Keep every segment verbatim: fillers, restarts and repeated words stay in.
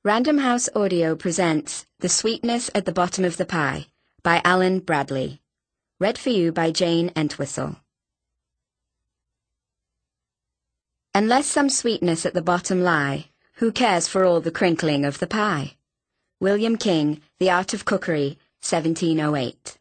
Random House Audio presents The Sweetness at the Bottom of the Pie by Alan Bradley. Read for you by Jane Entwistle. Unless some sweetness at the bottom lie, who cares for all the crinkling of the pie? William King, The Art of Cookery, seventeen oh eight.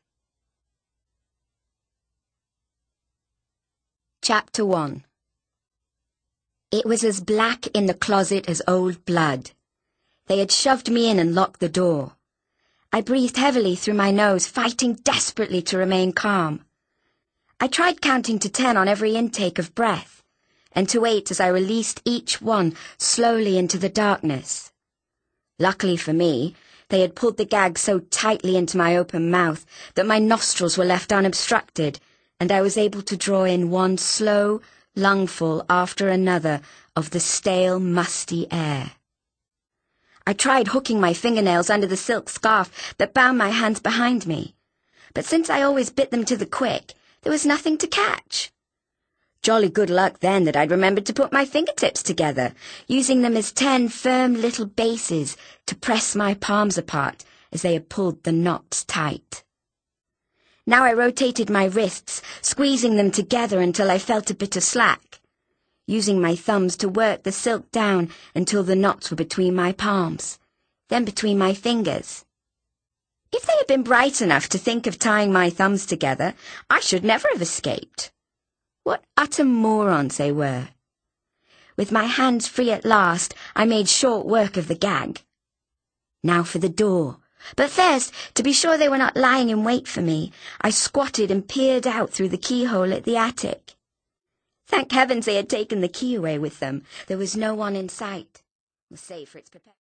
Chapter one. It was as black in the closet as old blood. They had shoved me in and locked the door. I breathed heavily through my nose, fighting desperately to remain calm. I tried counting to ten on every intake of breath, and to eight as I released each one slowly into the darkness. Luckily for me, they had pulled the gag so tightly into my open mouth that my nostrils were left unobstructed, and I was able to draw in one slow lungful after another of the stale, musty air. I tried hooking my fingernails under the silk scarf that bound my hands behind me, but since I always bit them to the quick, there was nothing to catch. Jolly good luck then that I'd remembered to put my fingertips together, using them as ten firm little bases to press my palms apart as they had pulled the knots tight. Now I rotated my wrists, squeezing them together until I felt a bit of slack, using my thumbs to work the silk down until the knots were between my palms, then between my fingers. If they had been bright enough to think of tying my thumbs together, I should never have escaped. What utter morons they were. With my hands free at last, I made short work of the gag. Now for the door. But first, to be sure they were not lying in wait for me, I squatted and peered out through the keyhole at the attic. Thank heavens they had taken the key away with them. There was no one in sight, save for its perpetual